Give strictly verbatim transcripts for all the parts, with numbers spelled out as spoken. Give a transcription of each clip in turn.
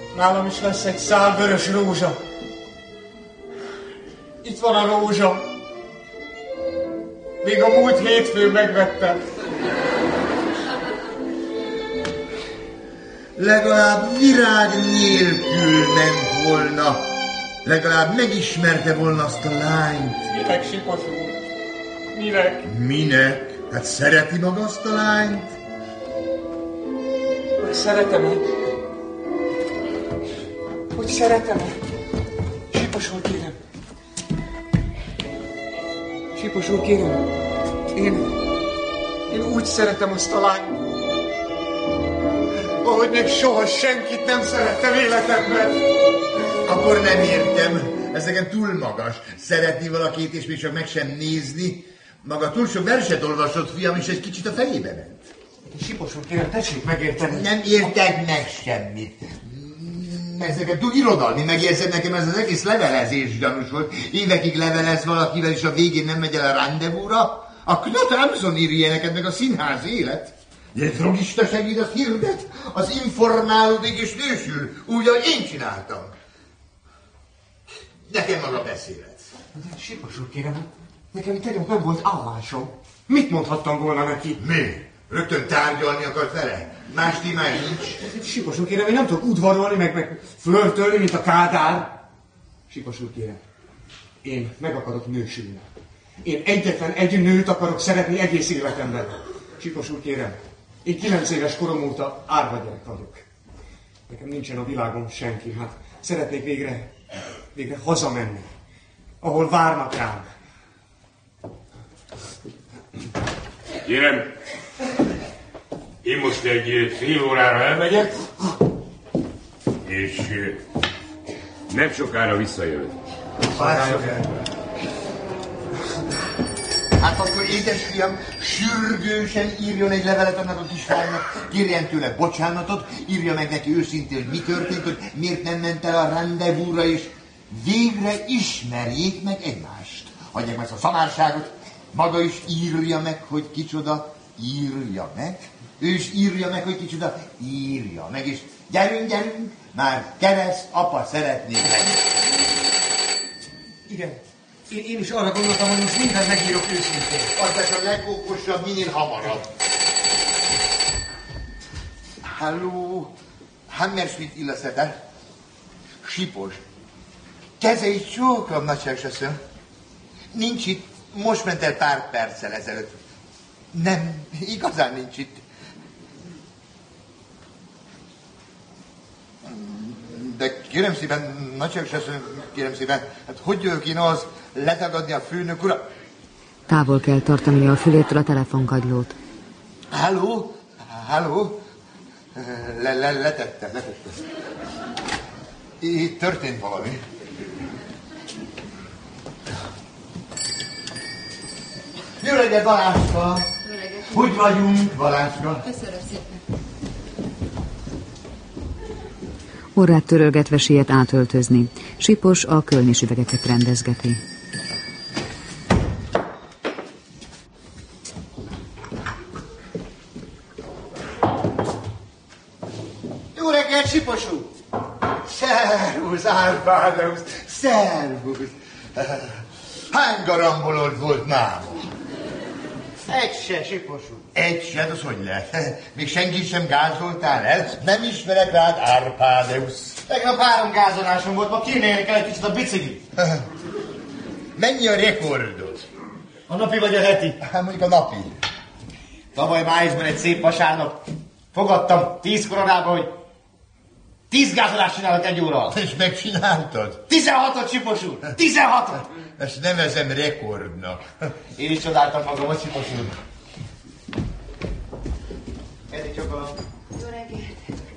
Nálam is lesz egy szál vörös rózsa. Itt van a rózsa. Még a múlt hétfőn megvettem. Legalább virág nélkül ment volna. Legalább megismerte volna azt a lányt. Minek, Sipos úr? Minek? Minek? Hát szereti maga azt a lányt? Hogy szeretem-e? Hogy szeretem-e? Sipos úr, kérem. Sipos úr, kérem. Én... Én úgy szeretem azt a lányt, ahogy még soha senkit nem szerettem életemben. Akkor nem értem. Ez nekem túl magas. Szeretni valakit, és még csak meg sem nézni. Maga túl sok verset olvasott, fiam, és egy kicsit a fejébe ment. Sipos úr, kérem, tessék megérteni. Nem értek meg semmit. Ez nekem túl irodalmi, megérzed, nekem ez az egész levelezés gyanús volt. Évekig levelez valakivel, és a végén nem megy el a rendezvúra. A Knut Hamsun írja ilyeneket, meg a színház élet. Egy drogista segít, az hirdet, az informálódik és nősül, úgy, ahogy én csináltam. Nekem maga beszélet. De Sipos úr, kérem, nekem itt tegnap nem volt állásom. Mit mondhattam volna neki? Mi? Rögtön tárgyalni akart vele? Más témája nincs? Sipos úr, kérem, én nem tudok udvarolni, meg, meg flörtölni, mint a Kádár. Sipos úr, kérem, én meg akarok nősülni. Én egyetlen egy nőt akarok szeretni egész életemben. Sipos úr, kérem, én kilenc éves korom óta árva gyerek vagyok. Nekem nincsen a világon senki, hát szeretnék végre, végre hazamenni, ahol várnak rám. Kérem, én most egy fél órára elmegyek, és nem sokára visszajövök. Hát akkor édesfiam, sürgősen írjon egy levelet annak a kislánynak, kérjen tőle bocsánatot, írja meg neki őszintén, hogy mi történt, hogy miért nem ment el a rendezvúra, és végre ismerjék meg egymást. Hagyják meg a szamárságot, maga is írja meg, hogy kicsoda, írja meg. Ő is írja meg, hogy kicsoda, írja meg, és gyerünk, gyerünk, már kereszt apa szeretnék meg. Igen. Én, én is arra gondoltam, hogy most mindent megírok őszintén. Az lesz a legókosabb, minél hamarabb. Halló, Hammersmith illaszete. Sipos. Kezei csókolom, nagyságosasszony. Nincs itt, most ment el pár perccel ezelőtt. Nem, igazán nincs itt. De kérem szépen, nagyságosasszony, kérem szépen, hát hogy jövök én az letagadni a főnök urat? Távol kell tartania a fülétől a telefonkagylót. Halló? Halló? Le, le, letette, letette. Itt történt valami. Jó reggelt, Baláska! Jó reggelt! Hogy vagyunk, Baláska? Köszönöm szépen! Orrát törölgetve siet átöltözni. Sipos a kölnis üvegeket rendezgeti. Jó reggelt, Sipos úr! Szervusz, Árpádeusz! Szervusz! Hány garambolod volt máma? Egy se, Sipos úr. Egy se, az hogy lehet? Még senkit sem gázoltál el? Nem ismerek rád, Árpádeusz. Tegnap három gázolásom volt, ma kérnének el egy kicsit a biciklit. Mennyi a rekordod? A napi vagy a heti? Hát mondjuk a napi. Tavaly májusban egy szép vasárnap fogadtam tíz koronába, hogy tíz gázolást csinálok egy óra alatt. És megcsináltad? Tizenhatot, Sipos úr! Tizenhatot! Ezt nevezem rekordnak. Én is csodáltam magam, hogy Sipos úr. Eddig csak a... Jó reggelt!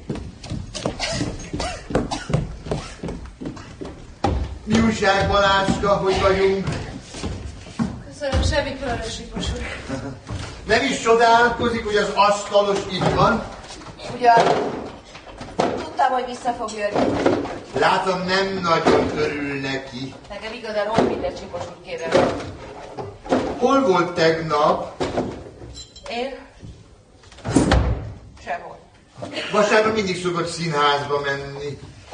Mi újság, Baláska, hogy vagyunk? Köszönöm, semmi különös, Sipos úr. Nem is csodálkozik, hogy az asztalos itt van? Ugyan, tudtam, hogy vissza fog jönni. Látom, nem nagyon örül neki. Nekem igazán olyan mindegy, Sipos úr, kérem. Hol volt tegnap? Én? Sehol. Vasárnap mindig szokott színházba menni.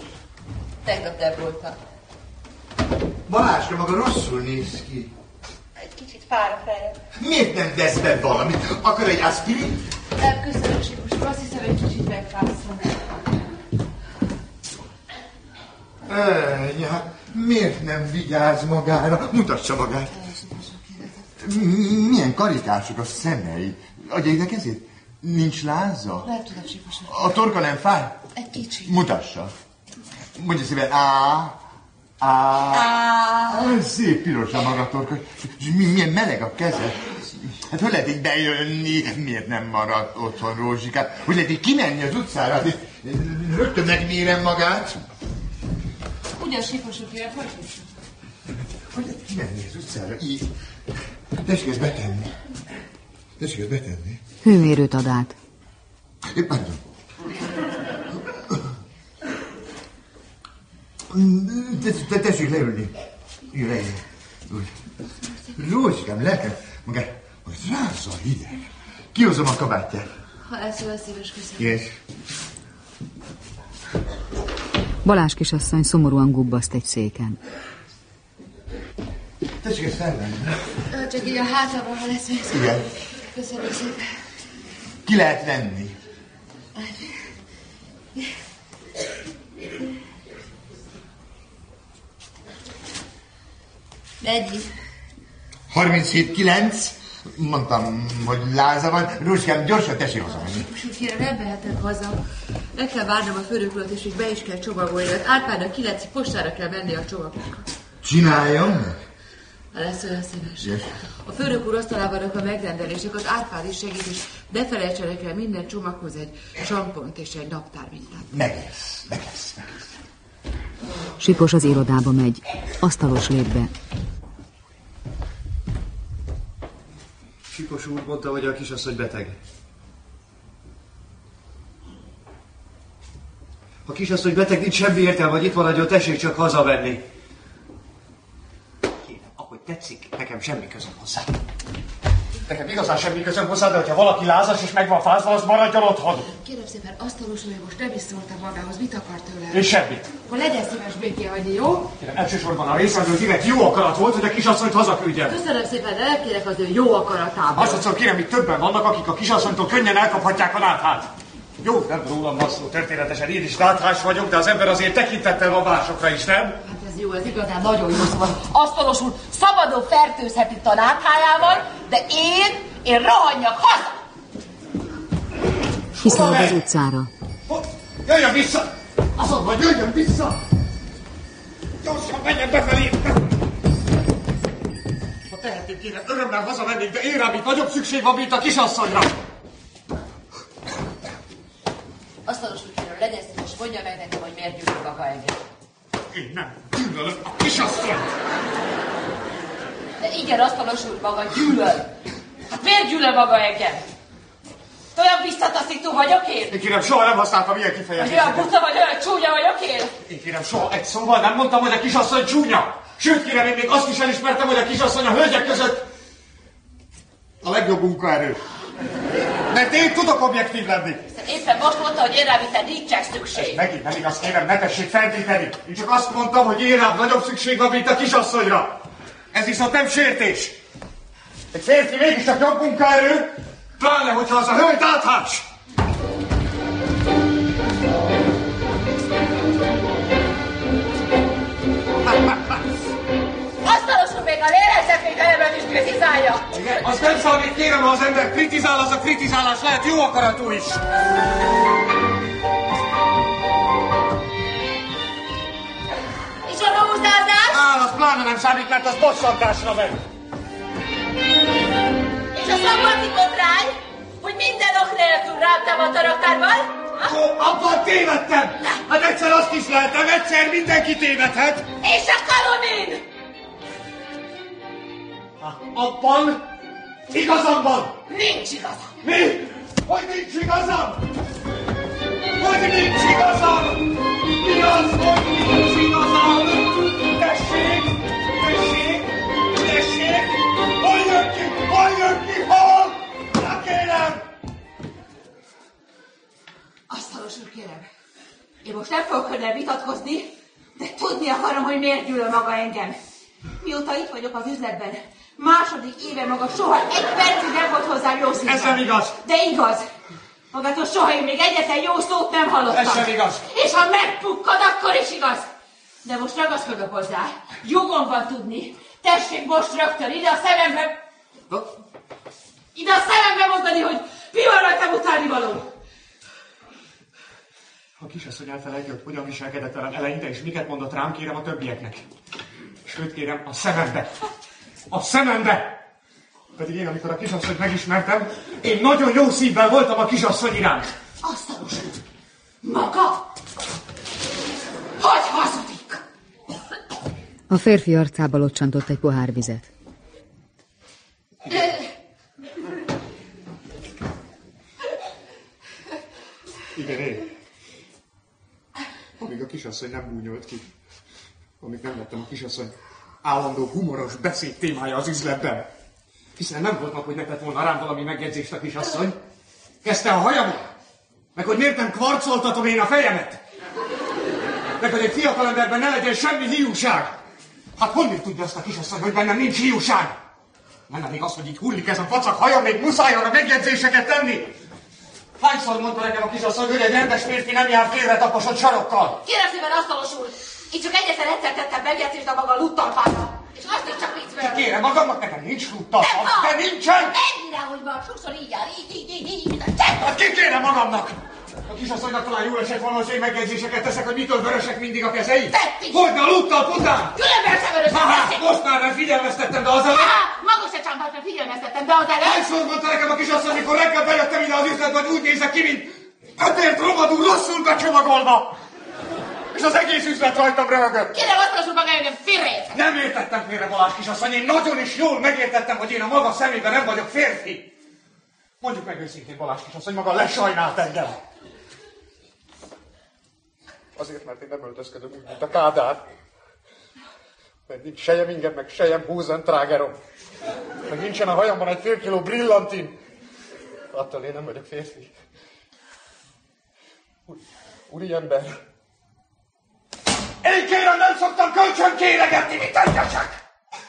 Tegnap nem voltam. Balázska maga rosszul néz ki. Egy kicsit fára fejem. Miért nem vesz be valamit? Akar egy aspirin? Nem, köszönöm, Sipos úr. Azt hiszem, egy kicsit megfászom. Ej, hát miért nem vigyáz magára? Mutassa magát. Milyen karikások a szemei. Adja ide kezét. Nincs láza? Nem tudom, Sipos úr. A torka nem fáj? Egy kicsit. Mutassa. Mondja szépen, á, á, á. Szép piros a maga torka. És milyen meleg a keze. Hát hogy lehet így bejönni? Miért nem maradt otthon Rózsikát? Hogy lehet így kimenni az utcára? Rögtön megmérem magát. Ugyan, Sipos úr, kérem, folytassuk. Hogy lehet kimenni az utcára? Így. Tessék ezt betenni. Tessék ezt betenni. Hőmérőt ad át. Pardon. Te, tessék leülni. Ülj, leülj. Úgy. Rózsikám, lelkem, magát, hogy ráza hideg. Kihozom a kabátját. Ha lesz olyan szíves, köszönöm. Yes. Balázs kisasszony szomorúan gubbaszt egy széken. Tessék ezt felvenni. Csak így a hátában, ha lesz vész. Igen. Köszönöm szépen. Ki lehet venni? Mennyi? harminchét kilenc. Mondtam, hogy láza van. Rózsikám, gyorsan tessék hazamenni. Most kérem, nem vehetek haza. Meg kell várnom a főnökurat, és még be is kell csomagolni. Árpádnak kilenc postára kell menni a csomagokat. Csináljam meg? Ha lesz olyan szíves. Yes. A főnök úr asztalában vannak a megrendelések, az Árpád is segít, és ne felejtsenek el minden csomaghoz egy sampont és egy naptármintát. Meg lesz, meg lesz, meg lesz. Sipos az irodába megy. Asztalos lép be. Sipos úr mondta, hogy a kisasszony beteg. Ha kisasszony beteg, nincs semmi értelme, hogy itt maradjon, tessék csak hazavenni. Kérem, ahogy tetszik, nekem semmi közöm hozzá. Nekem igazán semmi közöm hozzá, de hogyha valaki lázas és meg van fázva, az maradjon otthon. Kérem szépen, asztalos úr most nem is szóltam magához, mit akar tőlem? És semmit. Akkor legyen szíves békén hagyni, jó? Kérem, elsősorban a részemről direkt jó akarat volt, hogy a kisasszonyt hazaküldjem. Köszönöm szépen, de nem kérek az ő jó akaratában. Másodszor kérem, itt többen vannak, akik a kisasszonytól könnyen elkaphatják a náthát. Jó, nem rólam van szó, történetesen én is náthás vagyok, de az ember azért tekintettel van másokra is, nem? Hát ez jó, ez igazán nagyon jó szóval. Asztalos úr szabadon fertőzhet itt a náthájával, de én, én rohanjak haza! Kiszalad az utcára. Jöjjön vissza! Azon vagy, jöjjön vissza! Gyorsan menjen befelé! Ha tehetnénk, kérem, örömmel hazamennék, de én rám itt nagyobb szükség van, mint a kisasszonyra! Asztalos úr, kérem, legyen szíves, mondja meg nekem, hogy miért gyűlöl maga engem. Én nem gyűlölöm a kisasszonyt! De igen, asztalos úr, maga gyűlöl. Hát miért gyűlöl maga engem? Olyan visszataszító vagyok én? Én kérem, soha nem használtam ilyen Vagy kifejezést. olyan buta vagy, olyan csúnya vagyok én? Én kérem, soha egy szóval nem mondtam, hogy a kisasszony csúnya. Sőt, kérem, én még azt is elismertem, hogy a kisasszony a hölgyek között a legjobb munkaerő. Mert én tudok objektív lenni. Éppen most mondta, hogy én rám itt nincsen szükség. Megint nem igaz, kérem, ne tessék feltéteni. Én csak azt mondtam, hogy én rám nagyobb szükség van, mint a kisasszonyra. Ez viszont nem sértés. Egy férfi mégiscsak jobb munkaerő, pláne, hogyha az a hölgy náthás. Asztalos úr még a lélegzetvételemet is kritizálja. Igen, az nem számít, kérem, ha az ember kritizál, az a kritizálás lehet jó akaratú is. És a rózsázás? Á, az pláne nem számít, mert az bosszantásra megy. És a szabadti botrány? Hogy minden ok nélkül ráptam a taraktárban? Ó, abban tévedtem! Hát egyszer azt is lehetem, egyszer mindenki tévedhet. És a kalomin! Abban igazam van. Nincs igaza. Mi? Hogy nincs igazam? Hogy nincs igazam? Mi az, hogy nincs igazam? Tessék, tessék, tessék! Hol jön ki? Hol jön ki? Hol? Na kérem! Asztalos úr, kérem. Én most nem fogok önnel vitatkozni, De tudni akarom, hogy miért gyűlöl maga engem. Mióta itt vagyok az üzletben, második éve maga soha egy percig nem volt hozzám jó szívvel. Ez nem igaz. De igaz. Magától soha én még egyetlen jó szót nem hallottam. Ez sem igaz. És ha megpukkad, akkor is igaz. De most ragaszkodok hozzá. Jogom van tudni. Tessék most rögtön ide a szemembe... Ide a szemembe mondani, hogy mi van rajtam utánivaló. A kisasszony elfelejti, hogy hogyan viselkedett velem eleinte, és miket mondott rám, kérem a többieknek. Sőt, kérem, a szemembe. A szemembe! Pedig én, amikor a kisasszonyt megismertem, én nagyon jó szívvel voltam a kisasszony iránt. Asztalos úr! Maga? Hogy hazudik? A férfi arcába locsantott egy pohár vizet. Igen, én. Amíg a kisasszony nem búnyolt ki, amíg nem lettem a kisasszony állandó humoros beszéd témája az üzletben. Hiszen nem volt nap, hogy ne tett volna rám valami megjegyzést a kisasszony. Kezdte a hajamon. Meg hogy miért nem kvarcoltatom én a fejemet. Meg hogy egy fiatal emberben ne legyen semmi hiúság. Hát honnan tudja azt a kisasszony, hogy bennem nincs hiúság? Nem még az, hogy így hullik ez a pacak hajam, még muszáj arra megjegyzéseket tenni. Hányszor mondta nekem a kisasszony, hogy egy rendes férfi nem jár félre taposott sarokkal? Kérem szépen, asztalos úr! Itt csak egyetlen egyszer tettem megjegyzést a maga luttalpára. És azt is csak viccből. Kérem magamnak, nekem nincs luttalpám, de nincsen! Mennyire, hogy van, sokszor így jár, így, így, így, így, mint a csepp. Hát ki kérem magamnak? A kisasszonynak talán jól esett volna, hogy én megjegyzéseket teszek, hogy mitől vörösek mindig a kezei. Tett is! Hogyne a luttalp után? Különben sem vörösek Hát, most már nem figyelmeztettem, de az előtt... Há, maga se csámpásra figyelmeztettem, de az előtt... Hányszor mondta nekem a kisasszony, mikor reggel bejöttem ide az üzletbe, hogy úgy nézek ki, mint ötért romadul rosszul becsomagolva. És az egész üzlet rajtam röhögött. Kérem, asztalos úr, maga engem félreért. Nem értettem félre, Balázs kisasszony, én nagyon is jól megértettem, hogy én a maga szemében nem vagyok férfi. Mondjuk meg őszintén, Balázs kisasszony, maga lesajnált engem. Azért, mert én nem öltözködöm úgy, mint a Kádár. Mert nincs sejem ingem, meg sejem húzentrágerom. Meg nincsen a hajamban egy fél kiló brillantin. Attól én nem vagyok férfi. Úri ember. Én kérem, nem szoktam kölcsön kéregetni, mit tegyesek!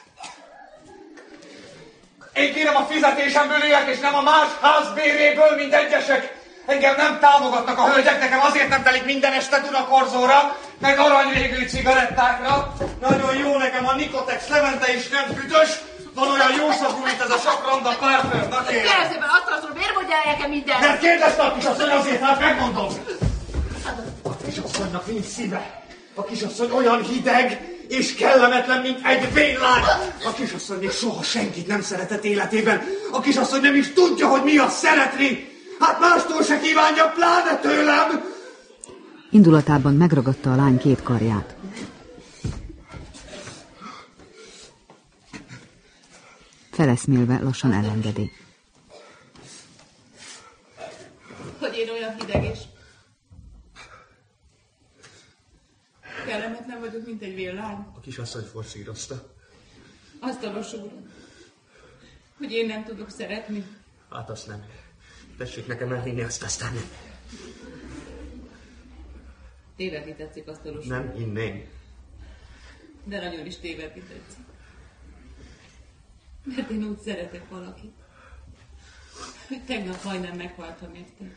Én kérem, a fizetésemből élek, és nem a más házbéréből, mint egyesek. Engem nem támogatnak a hölgyek, nekem azért nem telik minden este Dunakorzóra, meg aranyvégű cigarettákra. Nagyon jó nekem a Nikotex Levente is nem büdös, van olyan jó szagú, mint ez a sok ronda párfőr. Na kérem. Kérem szépen, asztalos úr, miért mondja el nekem mindent? Mert kérdezte a kisasszony, azért hát megmondom. A kisasszonynak nincs szíve. A kisasszony olyan hideg és kellemetlen, mint egy vénlány. A kisasszony még soha senkit nem szeretett életében. A kisasszony nem is tudja, hogy mi az szeretni. Hát mástól se kívánja, pláne tőlem. Indulatában megragadta a lány két karját. Feleszmélve lassan elengedi. Hogy én olyan hideg és kellemetlen vagyok, mint egy villány. A kisasszony forszírozta. Asztalos úr, hogy én nem tudok szeretni. Hát azt nem. Tessék nekem elhinni, azt aztán nem. Tévedni tetszik, asztalos úr. Nem hinném. De nagyon is tévedni tetszik. Mert én úgy szeretek valakit, hogy tegnap majdnem meghaltam érte.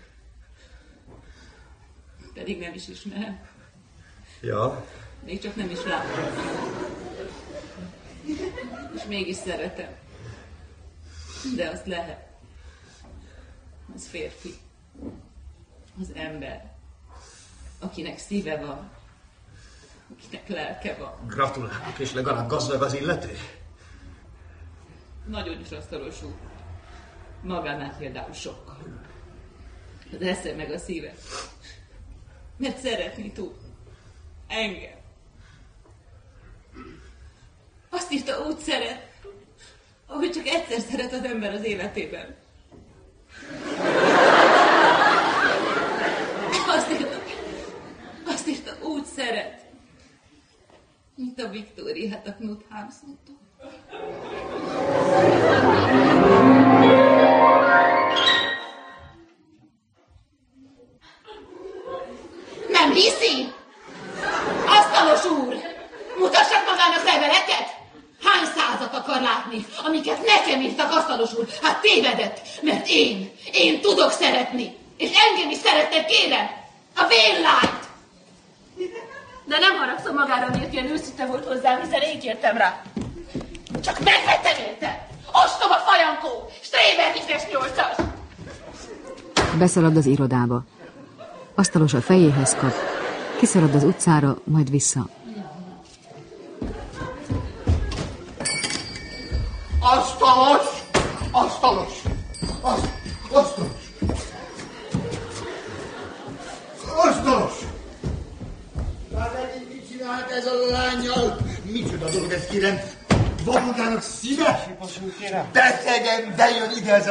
Pedig nem is ismerem. Ja. Még csak nem is látom. És mégis szeretem. De azt lehet. Az férfi. Az ember. Akinek szíve van. Akinek lelke van. Gratulálok, és legalább gazdag az illető. Nagyon is asztalos úr. Magánál például sokkal. Az esze meg a szíve. Mert szeretni tud. Engem. Azt írta, úgy szeret, ahogy csak egyszer szeret az ember az életében. Azt írta, azt írta, úgy szeret, mint a Viktóriát a Knut Hamsuntól. Nem hiszi? Asztalos úr! magának leveleket? Hány százat akar látni, amiket nekem írtak, asztalos úr? Hát tévedett, mert én, én tudok szeretni. És engem is szerettek, kérem, a vénlányt. De nem haragszom magára, miért ilyen őszinte volt hozzám, hiszen én kértem rá. Csak megvettem érte! Ostoba fajankó! Stréber tízes nyolcas! Beszalad az irodába. Asztalos a fejéhez kap, kiszalad az utcára, majd vissza. Asztalos! Asztalos! Asztalos! Asztalos! Asztalos! Már megint mit csinált ez a lányjal? Micsoda dolog ez, kérem? Van magának szíve? Betegen bejön ide ez a